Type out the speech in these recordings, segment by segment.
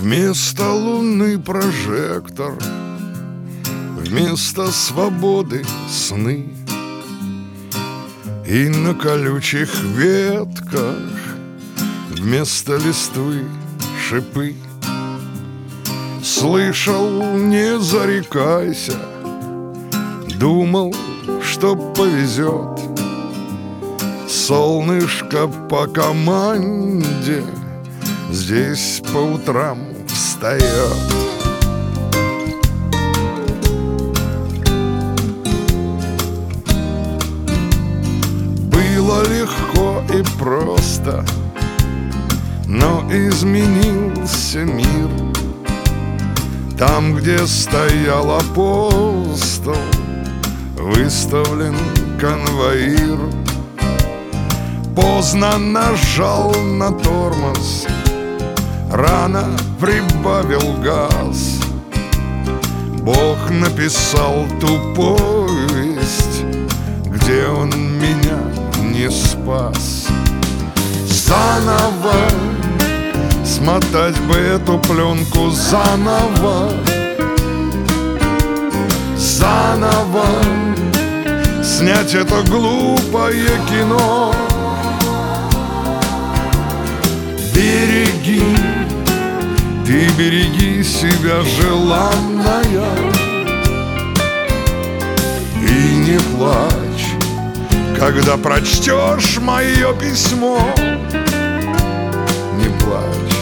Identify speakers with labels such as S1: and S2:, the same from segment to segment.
S1: Вместо луны прожектор, вместо свободы сны. И на колючих ветках вместо листвы шипы. Слышал, не зарекайся, думал, что повезет. Солнышко по команде здесь по утрам встает. Было легко и просто, но изменился мир. Там, где стоял апостол, выставлен конвоир. Поздно нажал на тормоз, рано прибавил газ. Бог написал ту повесть, где он меня не спас. Заново смотать бы эту пленку, заново, заново снять это глупое кино. Береги, ты береги себя, желанная, и не плачь, когда прочтешь мое письмо. Не плачь.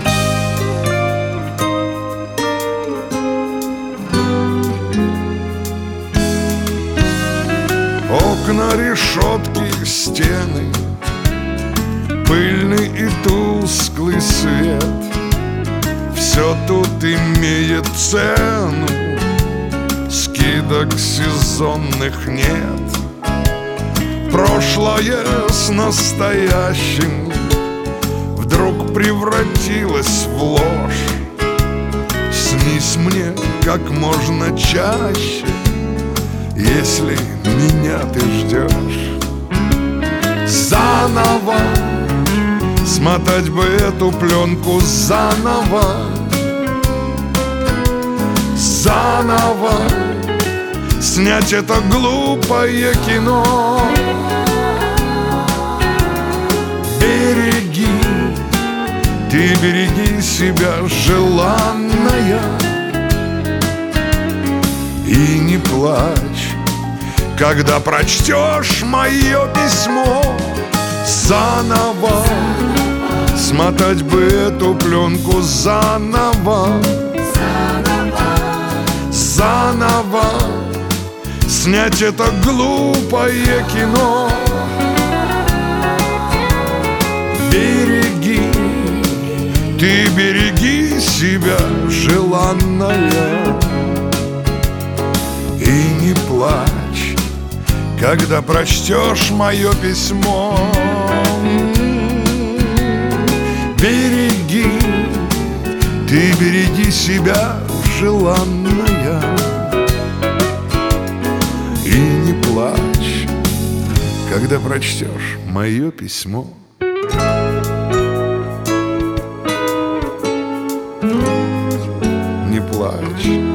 S1: Окна, решетки, стены, пыльный и тусклый свет. Все тут имеет цену, скидок сезонных нет. Прошлое с настоящим вдруг превратилось в ложь. Снись мне как можно чаще, если меня ты ждешь. Заново смотать бы эту пленку, заново, заново снять это глупое кино. Береги, ты береги себя, желанная, и не плачь, когда прочтешь мое письмо. Заново смотать бы эту пленку, заново, заново снять это глупое кино. Береги, ты береги себя, желанная, и не плачь, когда прочтешь мое письмо. Береги, ты береги себя, желанная, и не плачь, когда прочтешь мое письмо. Не плачь.